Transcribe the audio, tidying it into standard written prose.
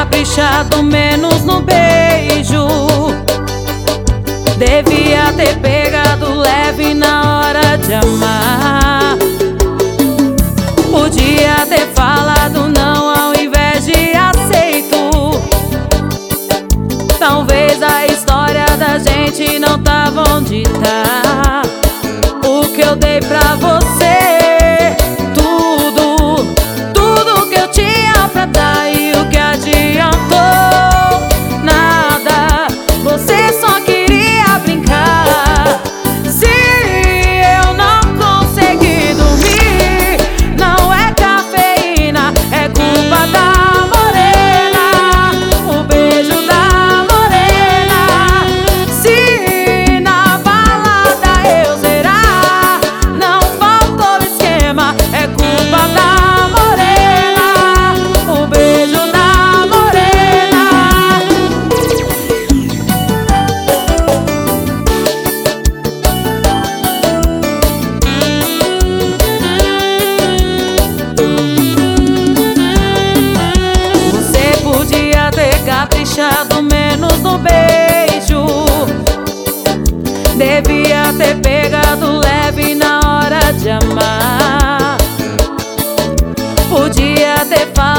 caprichado menos no beijo. Devia ter pegado leve na hora de amar. Podia ter falado não ao invés de aceito. Talvez a história da gente não tava onde tá. O que eu dei pra você, tudo que eu tinha pra dar, e o que adiantou? Nada, você só queria brincar. Se eu não consegui dormir, não é cafeína, é culpa da morena, o beijo da morena. Se na balada eu zerar, não faltou esquema, é culpa da morena, o beijo da morena. Você podia ter caprichado menos no beijo. Devia ter pegado leve na hora de amar. Podia ter falado